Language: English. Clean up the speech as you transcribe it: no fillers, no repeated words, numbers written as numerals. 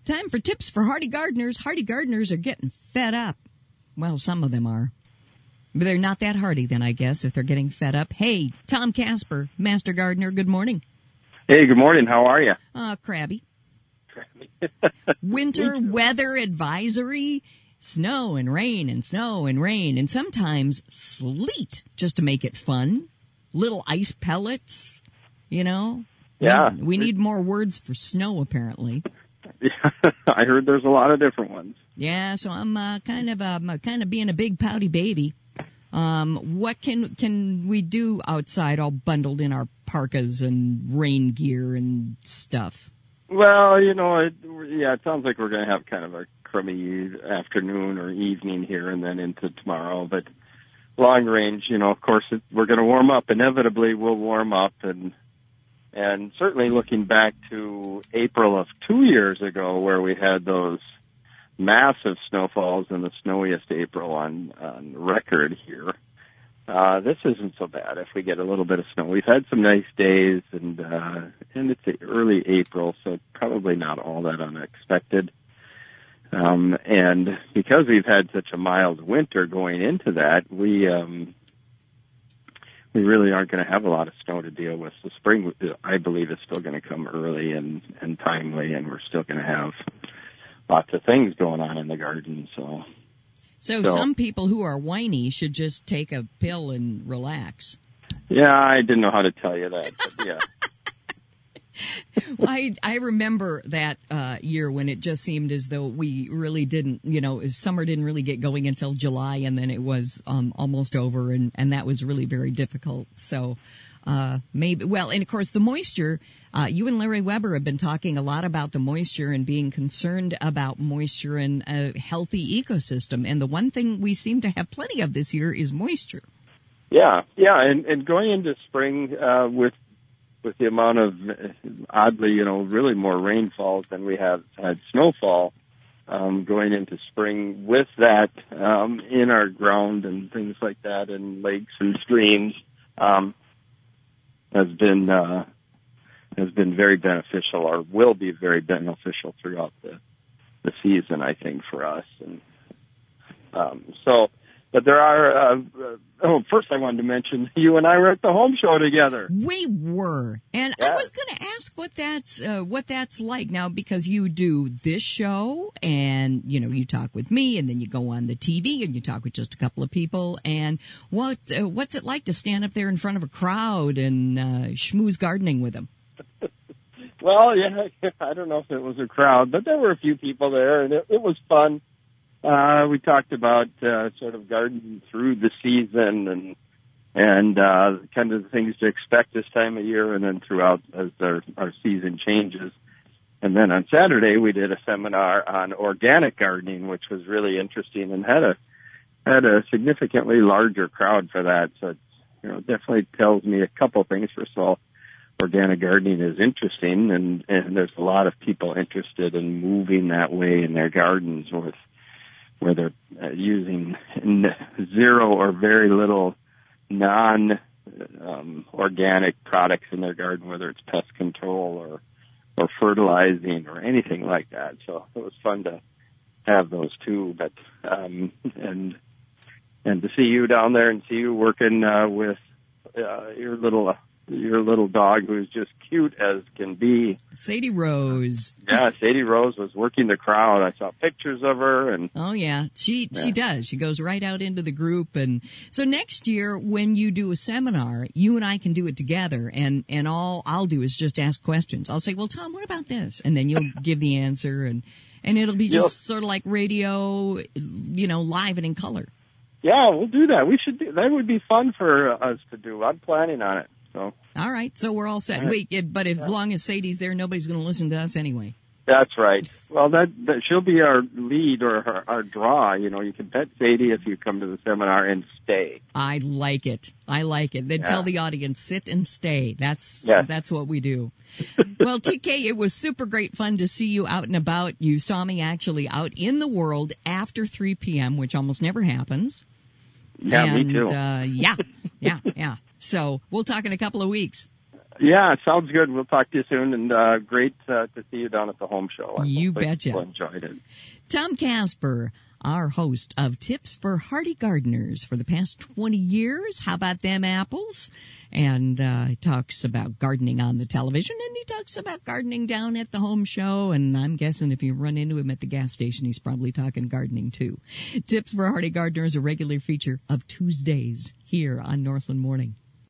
Time for tips for hardy gardeners. Hardy gardeners are getting fed up. Well, some of them are. But they're not that hardy then, I guess, if they're getting fed up. Hey, Tom Casper, Master Gardener, good morning. Hey, good morning. How are you? Crabby. Winter weather advisory. Snow and rain and snow and rain and sometimes sleet just to make it fun. Little ice pellets, you know. Yeah. We need more words for snow, apparently. Yeah, I heard there's a lot of different ones. Yeah, so I'm kind of being a big pouty baby. What can we do outside, all bundled in our parkas and rain gear and stuff? Well, you know, it sounds like we're going to have kind of a crummy afternoon or evening here and then into tomorrow. But long range, you know, of course, we're going to warm up. Inevitably, we'll warm up. And certainly looking back to April of 2 years ago where we had those massive snowfalls and the snowiest April on record here, this isn't so bad if we get a little bit of snow. We've had some nice days, and it's early April, so probably not all that unexpected. And because we've had such a mild winter going into that, we really aren't going to have a lot of snow to deal with. The spring, I believe, is still going to come early and timely, and we're still going to have lots of things going on in the garden. So some people who are whiny should just take a pill and relax. Yeah, I didn't know how to tell you that, but yeah. Well, I remember that year when it just seemed as though we really didn't, you know, summer didn't really get going until July, and then it was almost over, and that was really very difficult. So maybe, well, and of course the moisture, you and Larry Weber have been talking a lot about the moisture and being concerned about moisture and a healthy ecosystem. And the one thing we seem to have plenty of this year is moisture. Yeah, and going into spring with the amount of, oddly, you know, really more rainfalls than we have had snowfall, going into spring with that in our ground and things like that, and lakes and streams, has been very beneficial, or will be very beneficial throughout the season, I think, for us. And but there are. First, I wanted to mention you and I were at the home show together. We were, and yes. I was going to ask what that's like now, because you do this show, and you know you talk with me, and then you go on the TV and you talk with just a couple of people. And what's it like to stand up there in front of a crowd and schmooze gardening with them? Well, yeah, I don't know if it was a crowd, but there were a few people there, and it was fun. We talked about sort of gardening through the season and kind of the things to expect this time of year, and then throughout as our season changes. And then on Saturday we did a seminar on organic gardening, which was really interesting and had a significantly larger crowd for that. So it, you know, definitely tells me a couple things. First of all, organic gardening is interesting, and there's a lot of people interested in moving that way in their gardens where they're using zero or very little non-organic products in their garden, whether it's pest control or fertilizing or anything like that. So it was fun to have those two. But and to see you down there and see you working with your little dog, who's just cute as can be. Sadie Rose. Yeah, Sadie Rose was working the crowd. I saw pictures of her. And oh, yeah. She does. She goes right out into the group. And so next year, when you do a seminar, you and I can do it together. And all I'll do is just ask questions. I'll say, well, Tom, what about this? And then you'll give the answer. And it'll be just sort of like radio, you know, live and in color. Yeah, we'll do that. That would be fun for us to do. I'm planning on it. So. All right, so we're all set. Wait, but as long as Sadie's there, nobody's going to listen to us anyway. That's right. Well, that she'll be our lead or our draw. You know, you can pet Sadie if you come to the seminar and stay. I like it. Then tell the audience, sit and stay. That's what we do. Well, TK, it was super great fun to see you out and about. You saw me actually out in the world after 3 p.m., which almost never happens. Yeah, me too. Yeah. So we'll talk in a couple of weeks. Yeah, sounds good. We'll talk to you soon, and great to see you down at the home show. You betcha. People enjoyed it. Tom Casper, our host of Tips for Hardy Gardeners for the past 20 years. How about them apples? And he talks about gardening on the television, and he talks about gardening down at the home show. And I'm guessing if you run into him at the gas station, he's probably talking gardening too. Tips for Hardy Gardeners, a regular feature of Tuesdays here on Northland Morning.